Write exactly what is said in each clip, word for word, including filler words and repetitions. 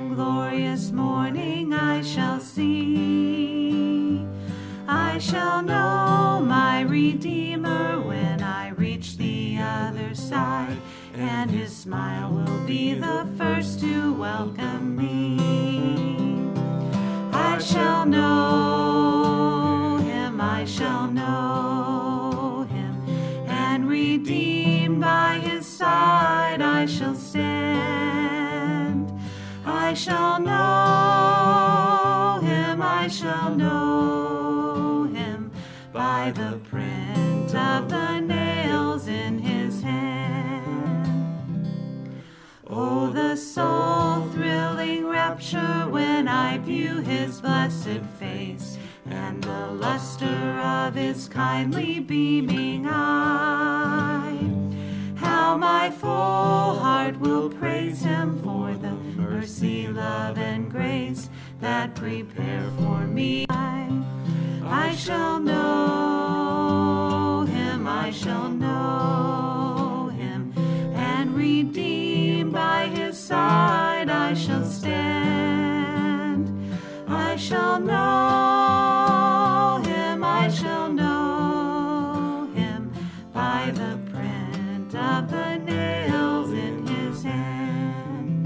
and glorious morning I shall see. I shall know my Redeemer when I reach the other side, and his smile will be the first to welcome me. I shall know him, I shall know him, and redeemed by his side I shall stand. I shall know him, I shall know him, by the print of the nails in his hand. Oh, the soul-thrilling rapture when I view his blessed face, and the luster of his kindly beaming eye. How my full heart will praise him for the mercy, love, and grace that prepare for me. I, I shall know him, I shall know him, and redeemed by his side I shall stand. I shall know him, I shall know him, by the print of the nails in his hand.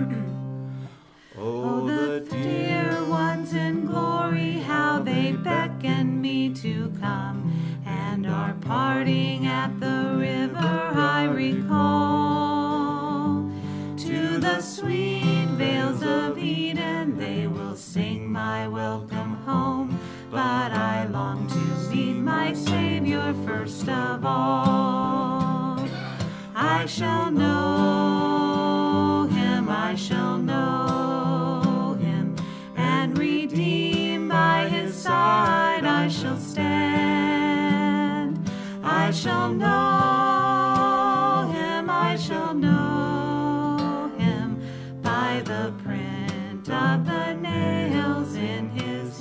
Oh, the dear ones in glory, how they beckon me to come, and our parting at the river I recall. To the sweet vales of Eden they will sing my welcome home, but I long to meet my Savior first of all. I shall know him, I shall know him, and redeemed by his side I shall stand. I shall know him, I shall know him, by the print of the nails in his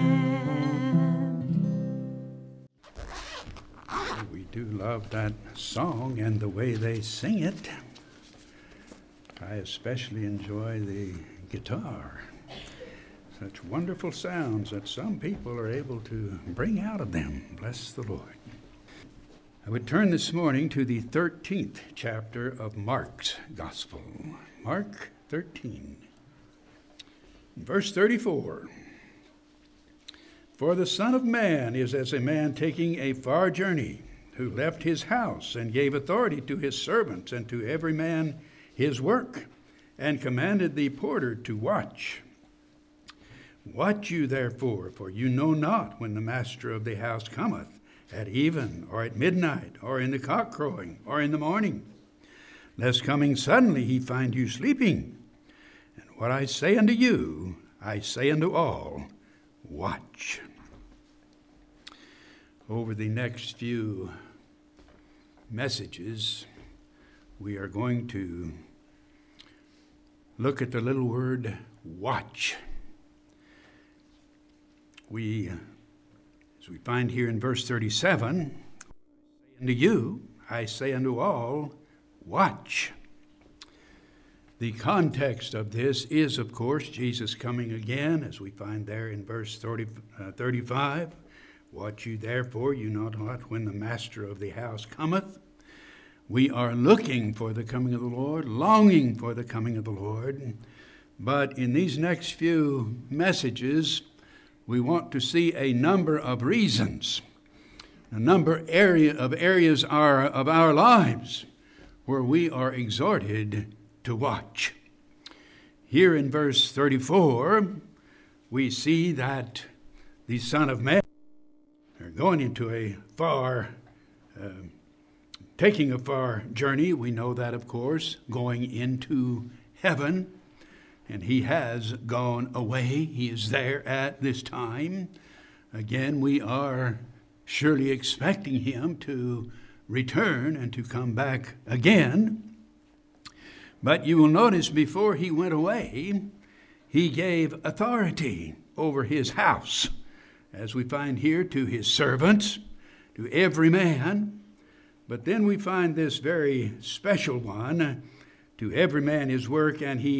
hand. We do love that song and the way they sing it. I especially enjoy the guitar. Such wonderful sounds that some people are able to bring out of them. Bless the Lord. I would turn this morning to the thirteenth chapter of Mark's Gospel. Mark thirteen. Verse thirty-four. For the Son of Man is as a man taking a far journey, who left his house and gave authority to his servants and to every man his work, and commanded the porter to watch. Watch you therefore, for you know not when the master of the house cometh, at even, or at midnight, or in the cock crowing, or in the morning, lest coming suddenly he find you sleeping. And what I say unto you, I say unto all, watch. Over the next few messages, we are going to look at the little word watch. We, as we find here in verse thirty-seven, unto you, I say unto all, watch. The context of this is, of course, Jesus coming again, as we find there in verse thirty, uh, thirty-five. Watch you therefore, you know not when the master of the house cometh. We are looking for the coming of the Lord, longing for the coming of the Lord. But in these next few messages, we want to see a number of reasons, a number area of areas are, of our lives where we are exhorted to watch. Here in verse thirty-four, we see that the Son of Man are going into a far, uh, taking a far journey. We know that, of course, going into heaven. And he has gone away. He is there at this time. Again, we are surely expecting him to return and to come back again. But you will notice before he went away, he gave authority over his house, as we find here, to his servants, to every man. But then we find this very special one, to every man his work, and he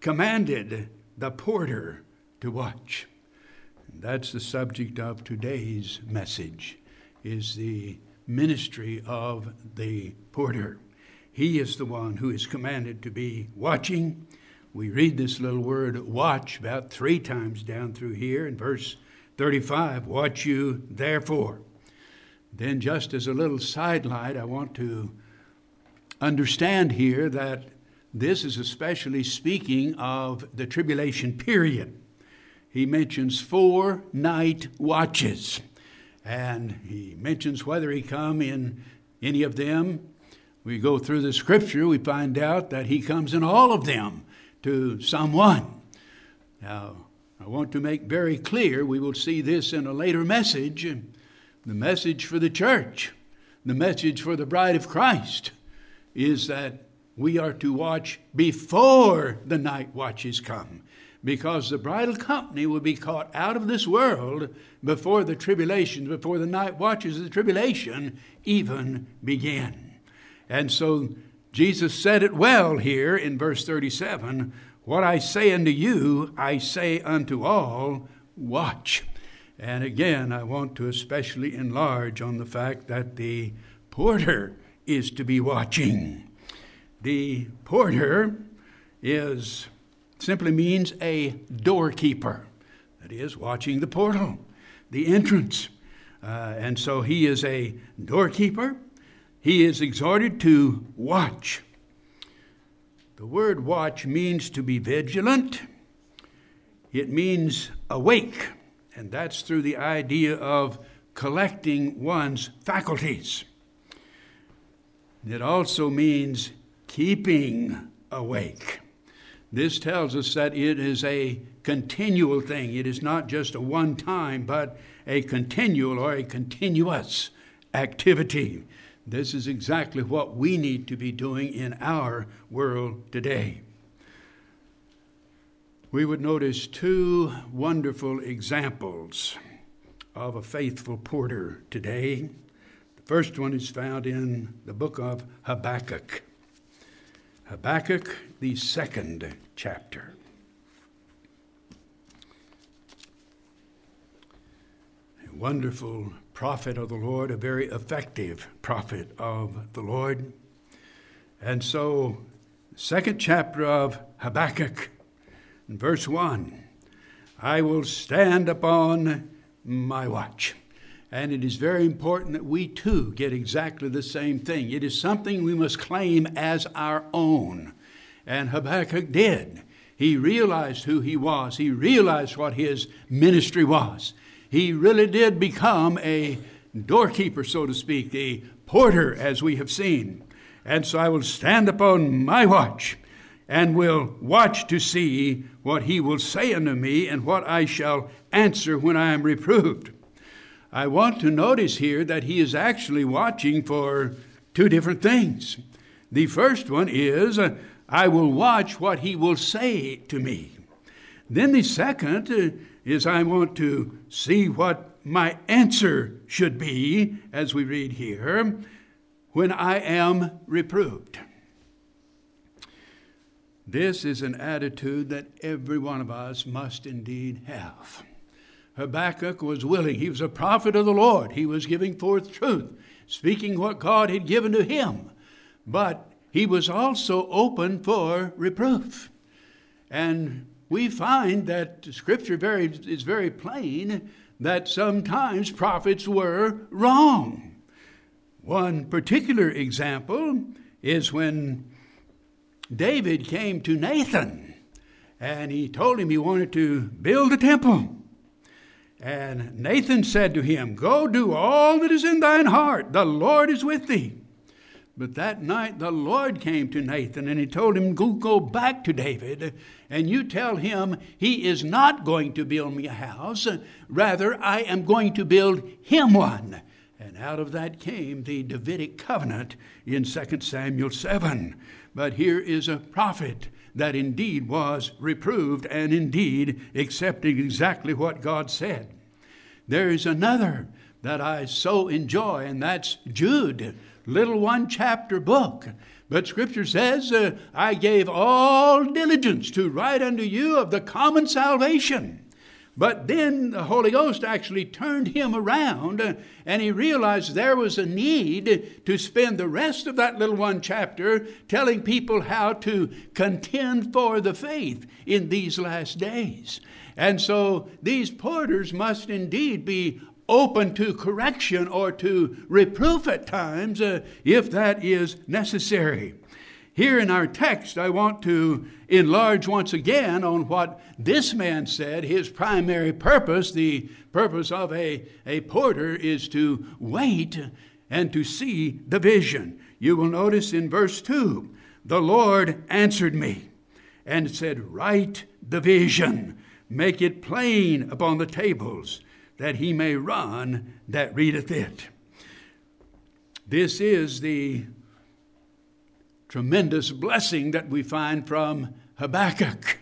commanded the porter to watch. And that's the subject of today's message, is the ministry of the porter. He is the one who is commanded to be watching. We read this little word watch about three times down through here in verse thirty-five. Watch you therefore. Then just as a little sidelight, I want to understand here that this is especially speaking of the tribulation period. He mentions four night watches. And he mentions whether he come in any of them. We go through the scripture, we find out that he comes in all of them to someone. Now, I want to make very clear, we will see this in a later message, the message for the church, the message for the bride of Christ, is that we are to watch before the night watches come, because the bridal company will be caught out of this world before the tribulation, before the night watches of the tribulation even begin. And so Jesus said it well here in verse thirty-seven, what I say unto you, I say unto all, watch. And again, I want to especially enlarge on the fact that the porter is to be watching. The porter is simply means a doorkeeper, that is, watching the portal, the entrance. Uh, and so he is a doorkeeper. He is exhorted to watch. The word watch means to be vigilant. It means awake, and that's through the idea of collecting one's faculties. It also means keeping awake. This tells us that it is a continual thing. It is not just a one time, but a continual or a continuous activity. This is exactly what we need to be doing in our world today. We would notice two wonderful examples of a faithful porter today. The first one is found in the book of Habakkuk. Habakkuk, the second chapter. A wonderful prophet of the Lord, a very effective prophet of the Lord. And so, second chapter of Habakkuk, in verse one, I will stand upon my watch. And it is very important that we too get exactly the same thing. It is something we must claim as our own. And Habakkuk did. He realized who he was. He realized what his ministry was. He really did become a doorkeeper, so to speak, a porter, as we have seen. And so I will stand upon my watch and will watch to see what he will say unto me and what I shall answer when I am reproved. I want to notice here that he is actually watching for two different things. The first one is, uh, I will watch what he will say to me. Then the second uh, is, I want to see what my answer should be, as we read here, when I am reproved. This is an attitude that every one of us must indeed have. Habakkuk was willing. He was a prophet of the Lord. He was giving forth truth, speaking what God had given to him. But he was also open for reproof. And we find that Scripture very, is very plain that sometimes prophets were wrong. One particular example is when David came to Nathan, and he told him he wanted to build a temple. And Nathan said to him, go do all that is in thine heart. The Lord is with thee. But that night the Lord came to Nathan and he told him, go, go back to David and you tell him he is not going to build me a house. Rather, I am going to build him one. And out of that came the Davidic covenant in Second Samuel seven. But here is a prophet that indeed was reproved and indeed accepting exactly what God said. There is another that I so enjoy, and that's Jude, little one chapter book. But Scripture says, uh, I gave all diligence to write unto you of the common salvation. But then the Holy Ghost actually turned him around, uh, and he realized there was a need to spend the rest of that little one chapter telling people how to contend for the faith in these last days. And so these porters must indeed be open to correction or to reproof at times, uh, if that is necessary. Here in our text, I want to enlarge once again on what this man said. His primary purpose, the purpose of a, a porter, is to wait and to see the vision. You will notice in verse two, the Lord answered me and said, write the vision, make it plain upon the tables, that he may run that readeth it. This is the tremendous blessing that we find from Habakkuk.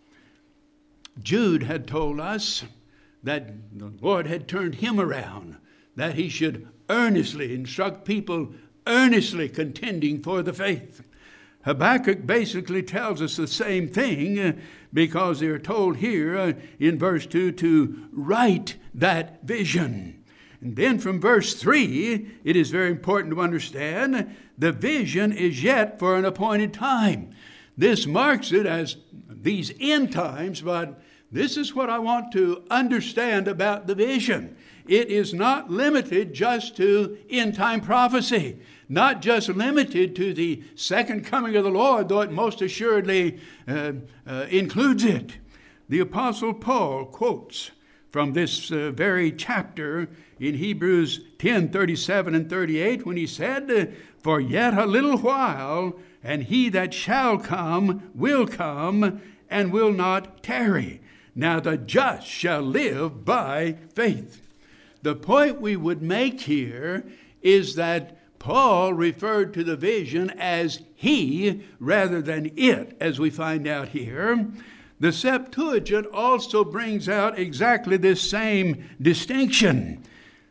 Jude had told us that the Lord had turned him around, that he should earnestly instruct people, earnestly contending for the faith. Habakkuk basically tells us the same thing, uh, because they're told here uh, in verse two to write that vision. And then from verse three, it is very important to understand the vision is yet for an appointed time. This marks it as these end times, but this is what I want to understand about the vision. It is not limited just to end time prophecy, not just limited to the second coming of the Lord, though it most assuredly uh, uh, includes it. The Apostle Paul quotes from this uh, very chapter in Hebrews ten, thirty-seven and thirty-eight, when he said, for yet a little while, and he that shall come will come and will not tarry. Now the just shall live by faith. The point we would make here is that Paul referred to the vision as he rather than it, as we find out here. The Septuagint also brings out exactly this same distinction.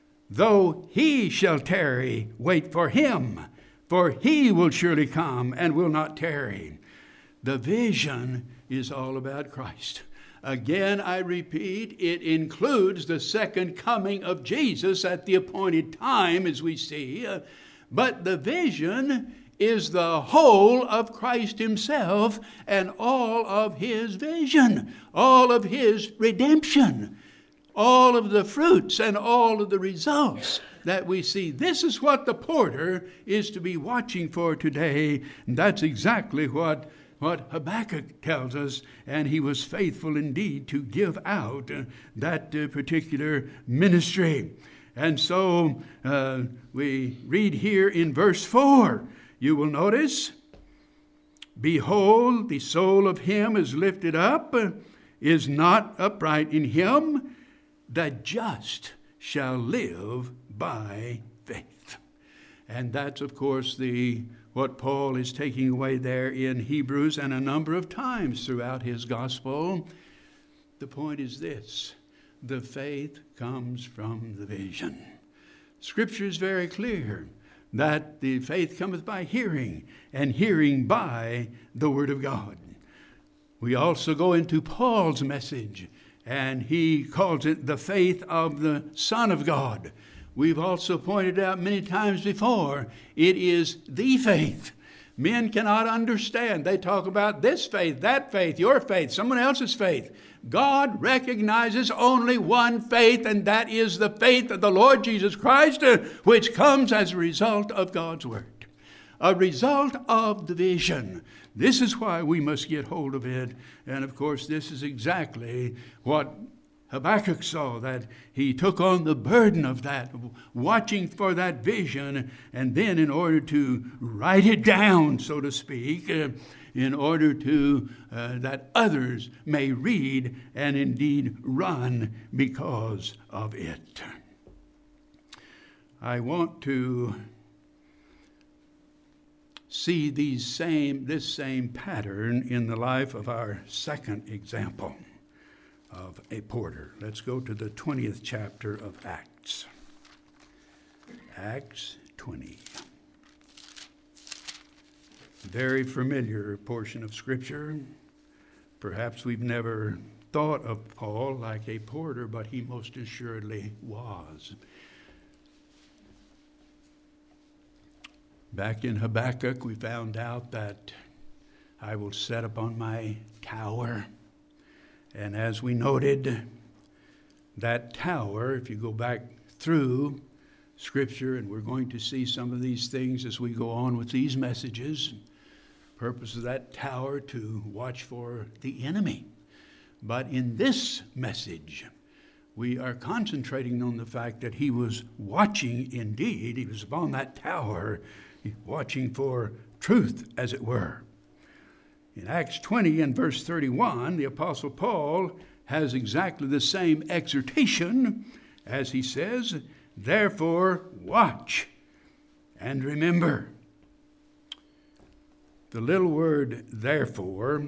Though he shall tarry, wait for him, for he will surely come and will not tarry. The vision is all about Christ. Again, I repeat, it includes the second coming of Jesus at the appointed time, as we see. Uh, but the vision is the whole of Christ himself and all of his vision, all of his redemption, all of the fruits and all of the results that we see. This is what the porter is to be watching for today. And that's exactly what What Habakkuk tells us, and he was faithful indeed to give out uh, that uh, particular ministry. And so uh, we read here in verse four, you will notice, behold, the soul of him is lifted up, uh, is not upright in him, the just shall live by faith. And that's, of course, the what Paul is taking away there in Hebrews and a number of times throughout his gospel. The point is this: the faith comes from the vision. Scripture is very clear that the faith cometh by hearing, and hearing by the word of God. We also go into Paul's message, and he calls it the faith of the Son of God. We've also pointed out many times before, it is the faith. Men cannot understand. They talk about this faith, that faith, your faith, someone else's faith. God recognizes only one faith, and that is the faith of the Lord Jesus Christ, which comes as a result of God's word, a result of the vision. This is why we must get hold of it. And of course, this is exactly what Habakkuk saw, that he took on the burden of that, watching for that vision, and then in order to write it down, so to speak, uh, in order to uh, that others may read and indeed run because of it. I want to see these same this same pattern in the life of our second example of a porter. Let's go to the twentieth chapter of Acts. Acts twenty. Very familiar portion of Scripture. Perhaps we've never thought of Paul like a porter, but he most assuredly was. Back in Habakkuk, we found out that I will set upon my tower. And as we noted, that tower, if you go back through Scripture, and we're going to see some of these things as we go on with these messages, purpose of that tower to watch for the enemy. But in this message, we are concentrating on the fact that he was watching indeed. He was upon that tower, watching for truth, as it were. In Acts twenty and verse thirty-one, the Apostle Paul has exactly the same exhortation as he says, therefore watch and remember. The little word therefore,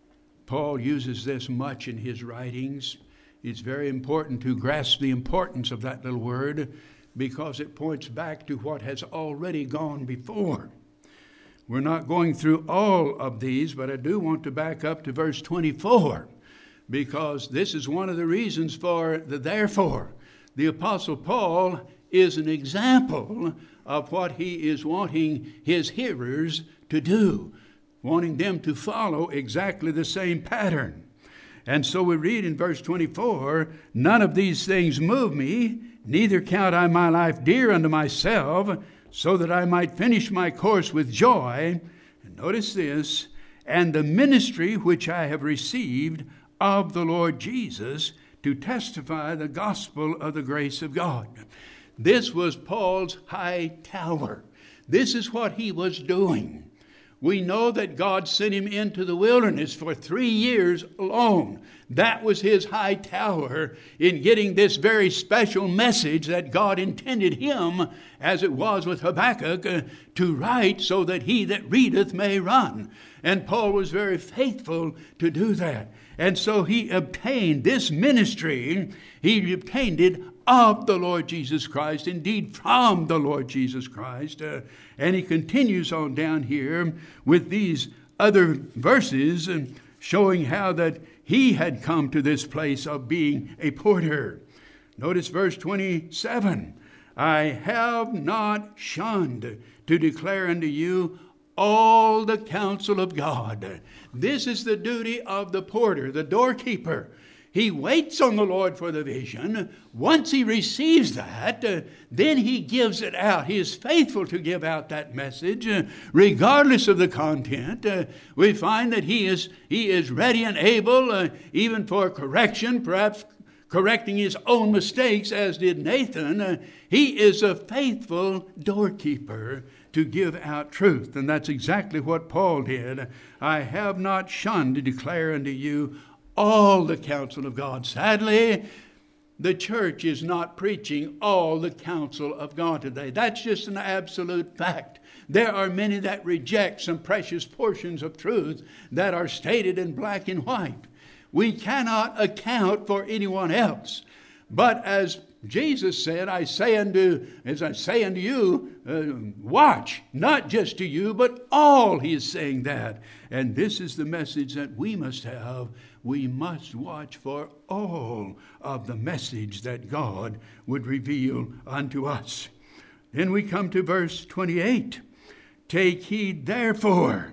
Paul uses this much in his writings. It's very important to grasp the importance of that little word because it points back to what has already gone before. We're not going through all of these, but I do want to back up to verse twenty-four because this is one of the reasons for the therefore. The Apostle Paul is an example of what he is wanting his hearers to do, wanting them to follow exactly the same pattern. And so we read in verse twenty-four, none of these things move me, neither count I my life dear unto myself, so that I might finish my course with joy. And notice this, and the ministry which I have received of the Lord Jesus to testify the gospel of the grace of God. This was Paul's high tower. This is what he was doing. We know that God sent him into the wilderness for three years alone. That was his high tower in getting this very special message that God intended him, as it was with Habakkuk, uh, to write so that he that readeth may run. And Paul was very faithful to do that. And so he obtained this ministry, he obtained it of the Lord Jesus Christ, indeed from the Lord Jesus Christ. Uh, and he continues on down here with these other verses uh, showing how that he had come to this place of being a porter. Notice verse twenty-seven. I have not shunned to declare unto you all the counsel of God. This is the duty of the porter, the doorkeeper. He waits on the Lord for the vision. Once he receives that, uh, then he gives it out. He is faithful to give out that message, uh, regardless of the content. Uh, we find that he is he is ready and able, uh, even for correction, perhaps correcting his own mistakes, as did Nathan. Uh, he is a faithful doorkeeper to give out truth. And that's exactly what Paul did. I have not shunned to declare unto you all the counsel of God. Sadly, the church is not preaching all the counsel of God today. That's just an absolute fact. There are many that reject some precious portions of truth that are stated in black and white. We cannot account for anyone else. But as Jesus said, I say unto, as I say unto you, uh, watch, not just to you, but all. He is saying that. And this is the message that we must have. We must watch for all of the message that God would reveal unto us. Then we come to verse twenty-eight. Take heed therefore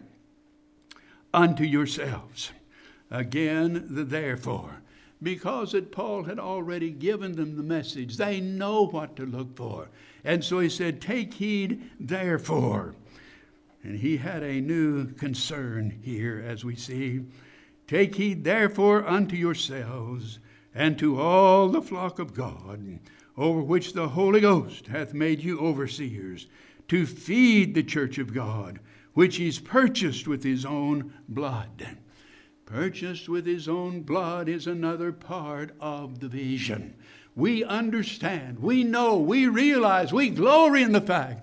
unto yourselves. Again, the therefore. Because that Paul had already given them the message. They know what to look for. And so he said, take heed therefore. And he had a new concern here, as we see. Take heed therefore unto yourselves and to all the flock of God, over which the Holy Ghost hath made you overseers, to feed the church of God, which he's purchased with his own blood. Purchased with his own blood is another part of the vision. We understand, we know, we realize, we glory in the fact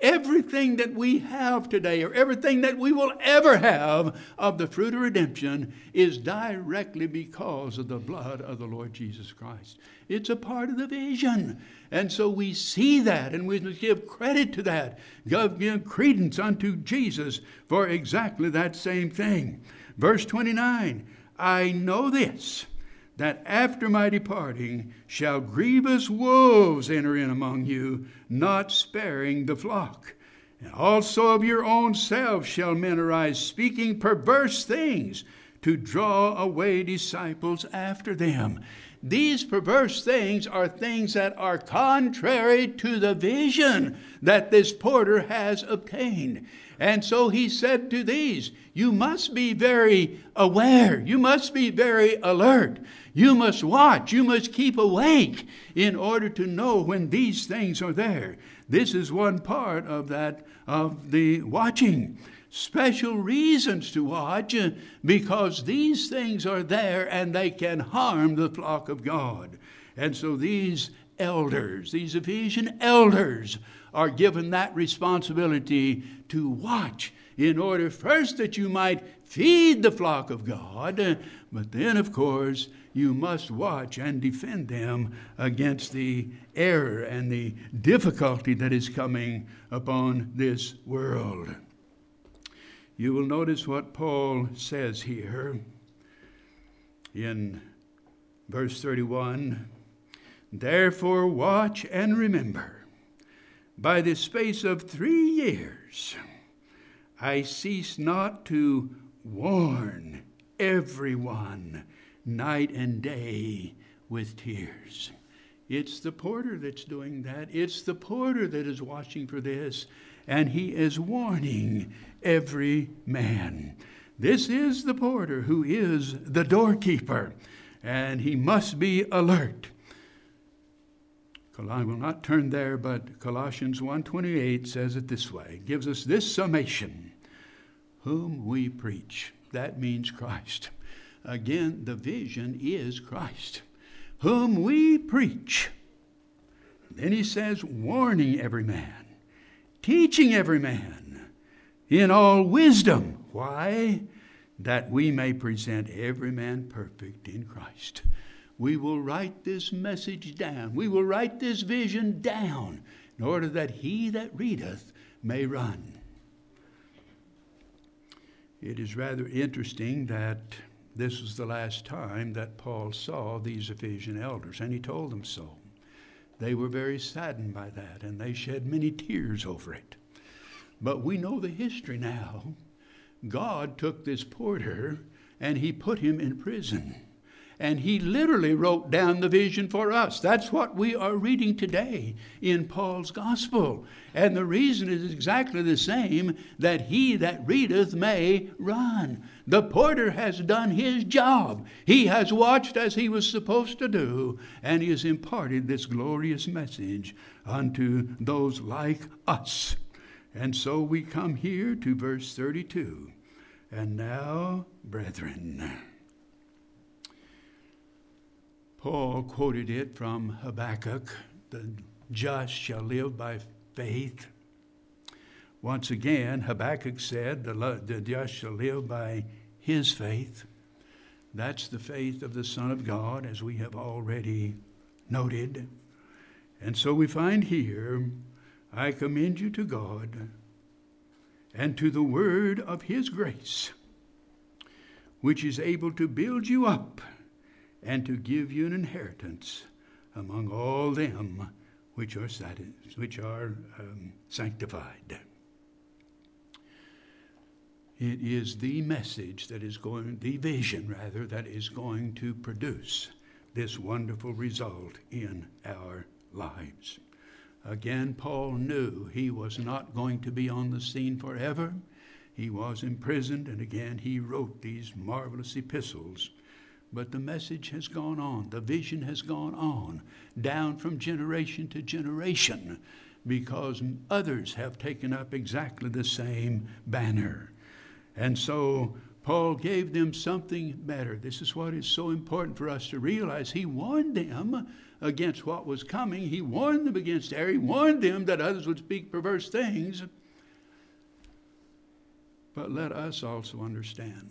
everything that we have today, or everything that we will ever have of the fruit of redemption, is directly because of the blood of the Lord Jesus Christ. It's a part of the vision. And so we see that, and we must give credit to that, give credence unto Jesus for exactly that same thing. Verse twenty-nine, I know this, that after my departing shall grievous wolves enter in among you, not sparing the flock. And also of your own selves shall men arise, speaking perverse things, to draw away disciples after them. These perverse things are things that are contrary to the vision that this porter has obtained. And so he said to these, you must be very aware. You must be very alert. You must watch. You must keep awake in order to know when these things are there. This is one part of that, of the watching. Special reasons to watch, because these things are there and they can harm the flock of God. And so these elders, these Ephesian elders, are given that responsibility to watch, in order first that you might feed the flock of God, but then, of course, you must watch and defend them against the error and the difficulty that is coming upon this world. You will notice what Paul says here in verse thirty-one. Therefore watch and remember, by the space of three years I cease not to warn everyone night and day with tears. It's the porter that's doing that. It's the porter that is watching for this, and he is warning every man. This is the porter who is the doorkeeper, and he must be alert. I will not turn there, but Colossians one twenty-eight says it this way, gives us this summation. Whom we preach. That means Christ. Again, the vision is Christ. Whom we preach. Then he says, warning every man, teaching every man in all wisdom. Why? That we may present every man perfect in Christ. We will write this message down. We will write this vision down in order that he that readeth may run. It is rather interesting that this was the last time that Paul saw these Ephesian elders, and he told them so. They were very saddened by that, and they shed many tears over it. But we know the history now. God took this porter, and he put him in prison. And he literally wrote down the vision for us. That's what we are reading today in Paul's gospel. And the reason is exactly the same, that he that readeth may run. The porter has done his job. He has watched as he was supposed to do, and he has imparted this glorious message unto those like us. And so we come here to verse thirty-two. And now, brethren, Paul quoted it from Habakkuk, the just shall live by faith. Once again, Habakkuk said, the, the just shall live by his faith. That's the faith of the Son of God, as we have already noted. And so we find here, I commend you to God and to the word of his grace, which is able to build you up and to give you an inheritance among all them which are, sati- which are um, sanctified. It is the message that is going, the vision rather, that is going to produce this wonderful result in our lives. Again, Paul knew he was not going to be on the scene forever. He was imprisoned, and again he wrote these marvelous epistles. But the message has gone on. The vision has gone on, down from generation to generation, because others have taken up exactly the same banner. And so Paul gave them something better. This is what is so important for us to realize. He warned them against what was coming. He warned them against error. He warned them that others would speak perverse things. But let us also understand,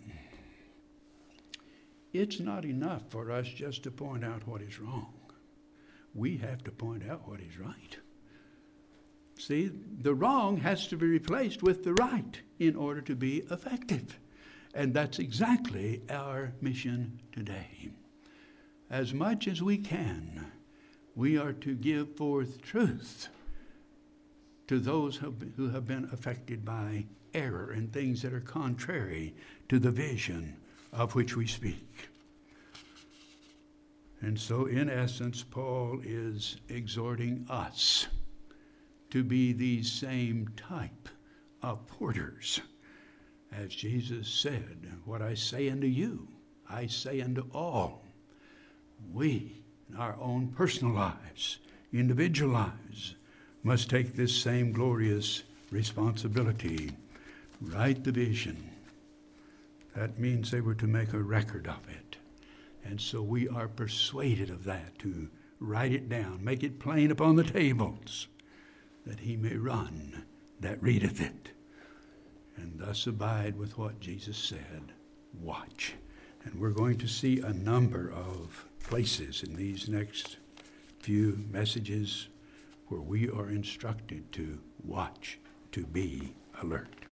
it's not enough for us just to point out what is wrong. We have to point out what is right. See, the wrong has to be replaced with the right in order to be effective. And that's exactly our mission today. As much as we can, we are to give forth truth to those who have been affected by error and things that are contrary to the vision of which we speak. And so, in essence, Paul is exhorting us to be these same type of porters. As Jesus said, what I say unto you, I say unto all. We, in our own personal lives, individual lives, must take this same glorious responsibility. Write the vision. That means they were to make a record of it. And so we are persuaded of that, to write it down, make it plain upon the tables, that he may run that readeth it, and thus abide with what Jesus said, watch. And we're going to see a number of places in these next few messages where we are instructed to watch, to be alert.